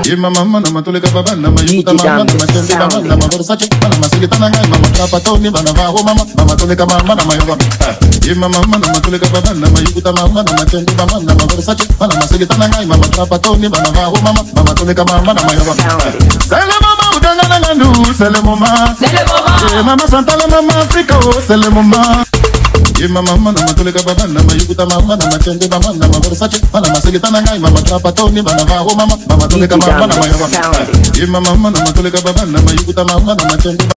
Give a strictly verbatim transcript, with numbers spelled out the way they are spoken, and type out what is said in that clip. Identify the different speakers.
Speaker 1: Ye mama na matuleka baba na mayuta mama na matende mama na maversace na masigita na ngai mama trapa toni bana va ho mama mama tuleka mama na mayoga. Ye mama na matuleka baba na mayuta mama na matende mama na maversace na masigita na ngai mama trapa toni bana va ho mama mama tuleka mama na mayoga. Sele mama udanga na ngandu sele mama sele mama mama santala mama Afrika o sele mama. Ye mama na matuleka baba na mayuta mama na matende mama na maversace na masigita na ngai mama trapa toni bana va ho mama mama tuleka mama na mayoga. Ye mama na matuleka baba na mayuta mama na matende